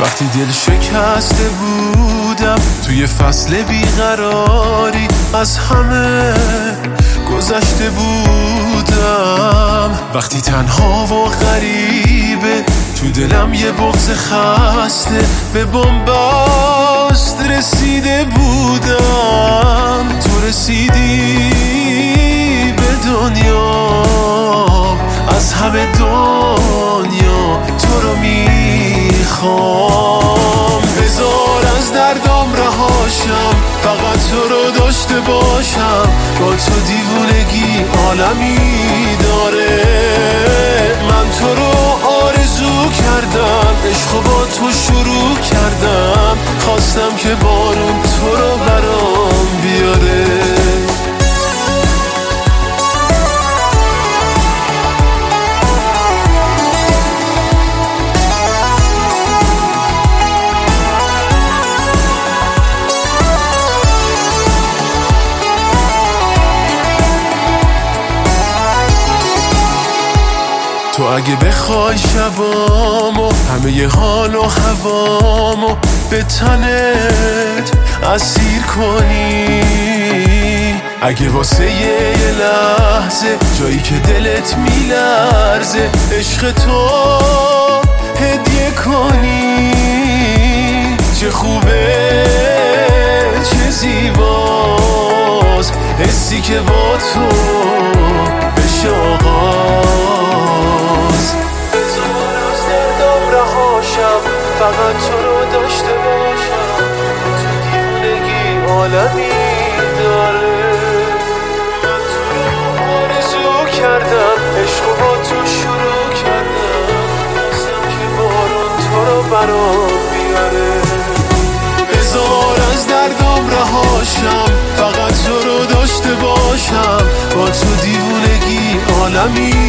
وقتی دل شکسته بودم توی فصل بیقراری، از همه گذشته بودم. وقتی تنها و غریبه تو دلم یه بغض خسته به بنبست رسیده بودم. تو رسیدی به دنیا، از همه دنیا تو رو میخوام. بذار از دردام رهاشم، فقط تو رو داشته باشم. با تو دیوونگی عالمی داره. من تو رو آرزو کردم، عشقو با تو شروع کردم. خواستم که بارون تو رو برام بیاره. تو اگه بخوای شبامو، همه ی حال و هوامو به تنت اسیر کنی، اگه واسه یه لحظه جایی که دلت میلرزه عشق تو هدیه کنی، چه خوبه چه زیباست حسی که با تو بشه آغاز. بذار از دردم رهاشم، فقط تو رو داشته باشم. تو دیوونگی عالمی داره. من تو رو آرزو کردم، عشقو با تو شروع کردم. خواستم که بارون تو رو برام بیاره. بذار از دردم رهاشم، فقط تو رو داشته باشم. با تو دیوونگی عالمی